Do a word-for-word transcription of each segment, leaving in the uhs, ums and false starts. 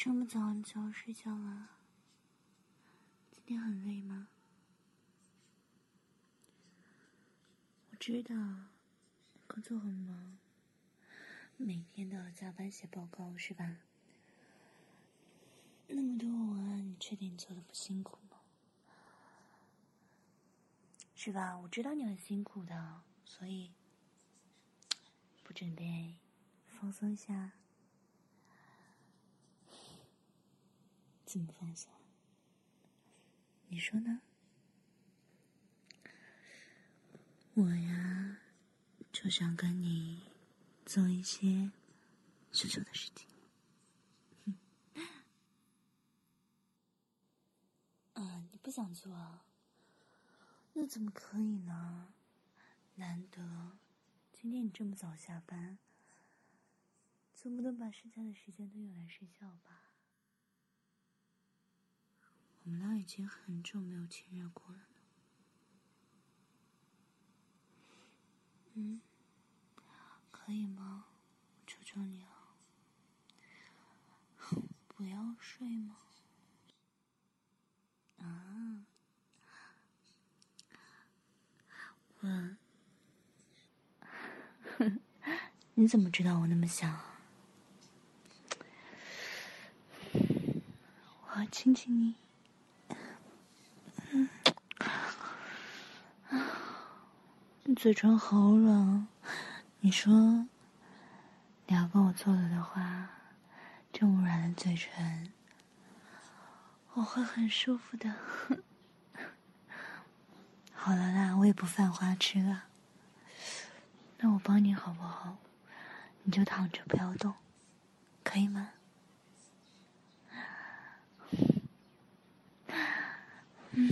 这么早你就要睡觉了？今天很累吗？我知道工作很忙，每天都要加班写报告是吧？那么多文案，你确定你做的不辛苦吗？是吧？我知道你很辛苦的，所以不准备放松一下？怎么放松？你说呢？我呀，就想跟你做一些羞羞的事情。啊，你不想做啊？那怎么可以呢？难得今天你这么早下班，总不能把剩下的时间都用来睡觉吧？我们俩已经很久没有亲热过了呢。嗯，可以吗？我求求你了，不要睡吗？啊，我，你怎么知道我那么想？我要亲亲你。嗯，你嘴唇好软，你说你要跟我做了的话，这么软的嘴唇，我会很舒服的。好了啦，我也不犯花痴了。那我帮你好不好？你就躺着不要动，可以吗？嗯。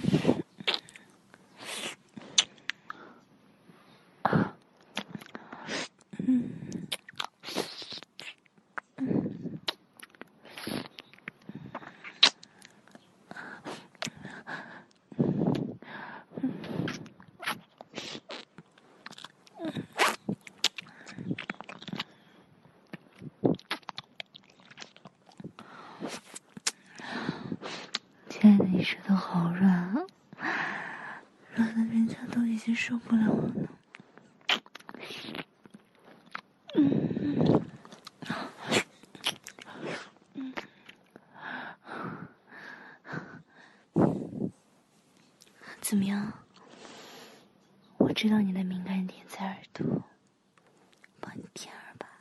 嗯。亲爱的，你舌头好软啊，软的人家都已经受不了了呢。嗯。怎么样？我知道你的敏感点在耳朵，帮你舔耳吧。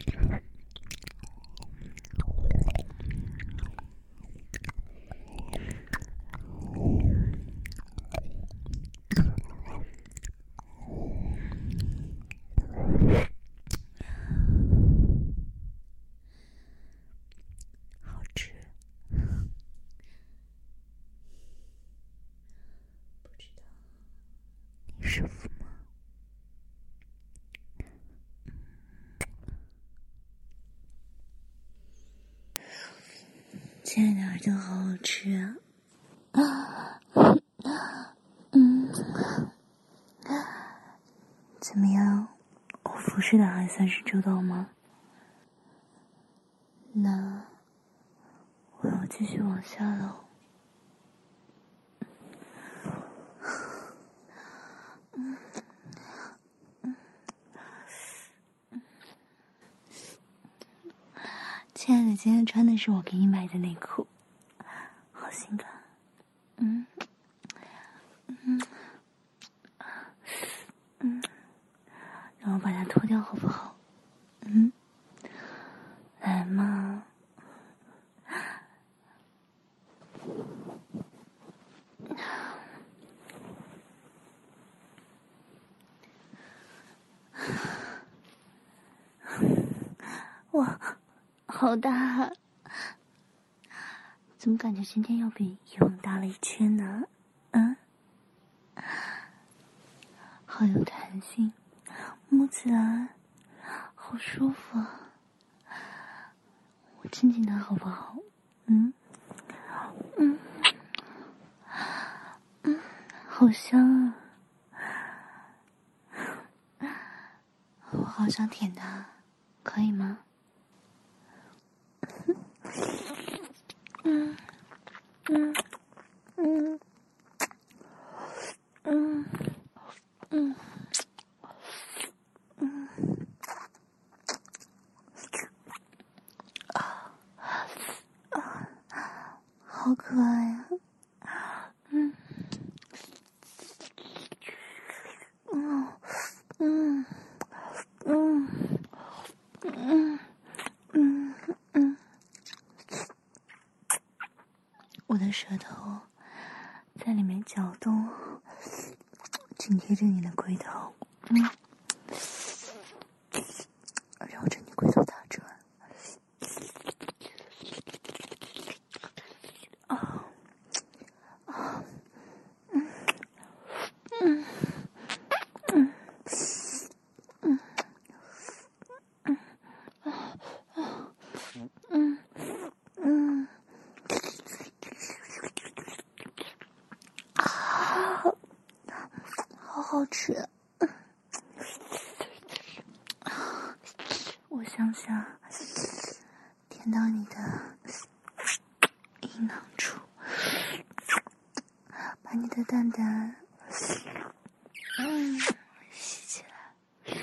好吃。不知道你舒服吗？亲爱的耳朵，好好吃啊！嗯，怎么样？我服侍的还算是周到吗？那我要继续往下了。嗯嗯嗯，亲爱的，今天穿的是我给你买的内裤，好性感。嗯嗯嗯，让我把它脱掉好不好？嗯，来嘛。哇，好大！怎么感觉今天要比以往大了一圈呢？嗯，好有弹性，摸起来好舒服啊！我亲亲它好不好？嗯嗯嗯，好香啊！我好想舔它，可以吗？嗯嗯嗯嗯嗯嗯啊啊，好可爱呀！嗯嗯嗯嗯嗯嗯嗯，我的舌头在里面搅动，紧贴着你的龟头，嗯，绕着你龟头打转。啊啊嗯嗯嗯嗯嗯嗯嗯啊，好好吃！我想想，舔到你的阴囊处，把你的蛋蛋，嗯，吸起来。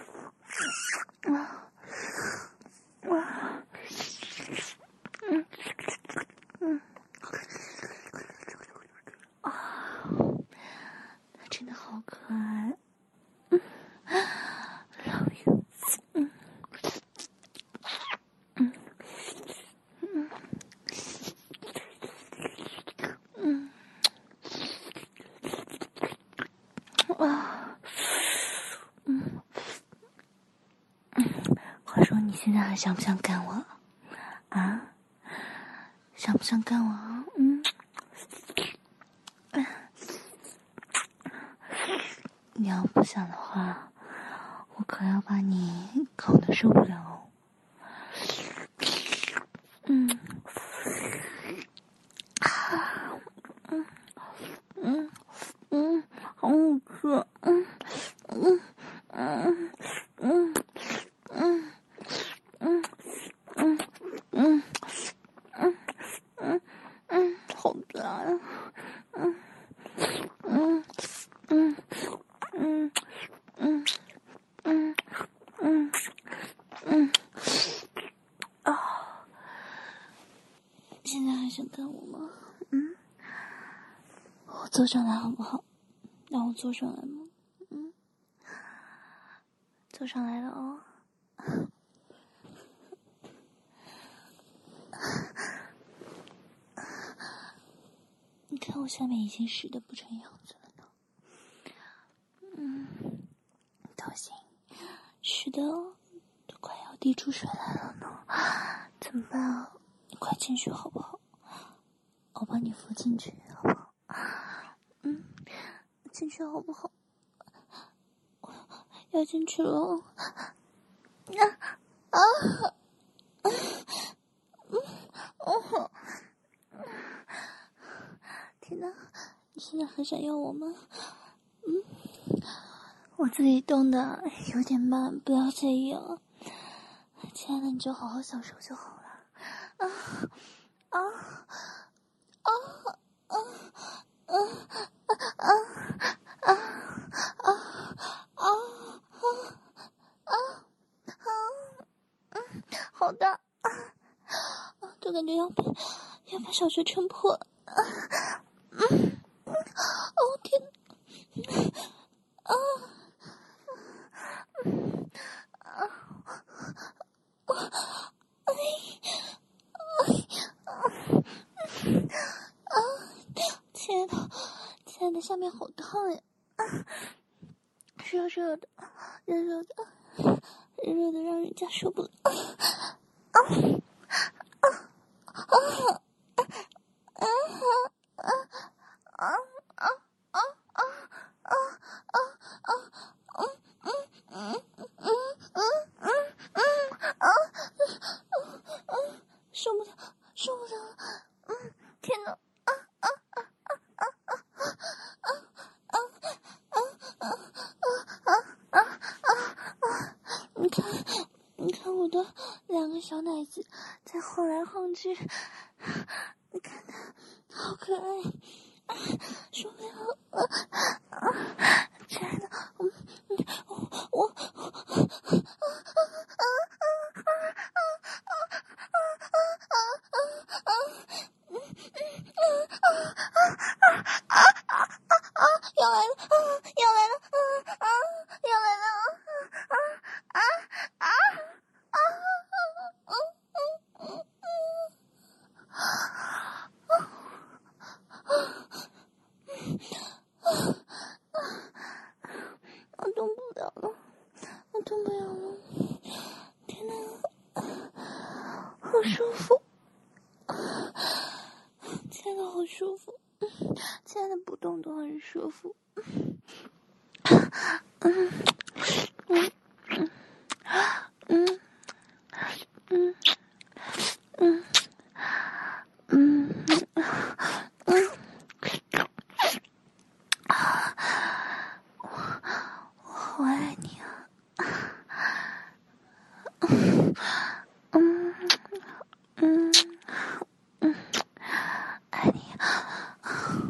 哇哇，嗯嗯啊，它真的好可爱。嗯 ，love you。嗯嗯嗯嗯，哇，嗯嗯，话说你现在还想不想干我啊？想不想干我？嗯，你要不想的话，我可要把你搞得受不了哦。嗯，啊，嗯嗯嗯，好渴，嗯嗯嗯嗯嗯嗯嗯嗯嗯嗯嗯，好大呀，嗯嗯嗯嗯嗯嗯嗯嗯啊！现在还想干我吗？嗯，我坐上来好不好？让我坐上来吗？嗯，坐上来了哦。 我下面已经湿得不成样子了呢。嗯，头型湿的都快要滴出水来了呢，怎么办啊？你快进去好不好？我帮你扶进去好不好？嗯，进去好不好？要进去了。啊啊！嗯哦，天哪！你现在还想要我吗？嗯，我自己动的有点慢，不要介意啊。亲爱的，你就好好享受就好了。啊啊啊啊啊啊啊啊啊啊啊！嗯，好的。就感觉要把要把小穴撑破了。嗯，哦天，啊啊啊！哎哎啊！亲爱的，亲爱的，下面好烫呀！热热的，热热的，热热的，让人家受不了。啊啊啊啊！啊啊啊啊啊啊啊啊啊！嗯嗯嗯嗯嗯嗯嗯啊嗯嗯，受不了，受不了了！嗯，天哪！啊啊啊啊啊啊啊啊啊啊啊啊啊啊！你看，你看我的两个小奶子在晃来晃去，你看它好可爱。啊，受不了了！啊啊，亲爱的，嗯嗯，我我啊啊啊啊啊啊啊啊！嗯嗯啊啊啊啊啊啊！要来了啊！要来了啊啊！要来了啊啊啊啊啊！嗯嗯嗯。我动不了了，我动不了了！天哪，好舒服！亲爱的，好舒服！亲爱的，不动都很舒服。嗯嗯嗯嗯嗯嗯嗯嗯。我好爱你啊！嗯嗯嗯嗯，爱你啊！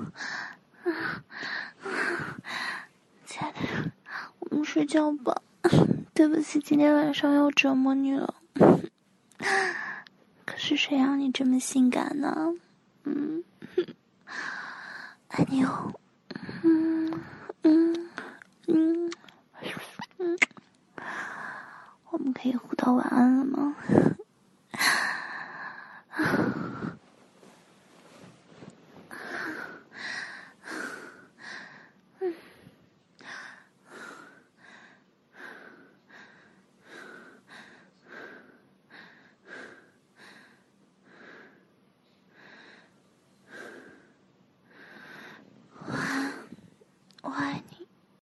亲爱的，我们睡觉吧。对不起，今天晚上要折磨你了。可是谁让你这么性感呢？嗯，爱你哦。嗯嗯嗯嗯，我们可以互道晚安了吗？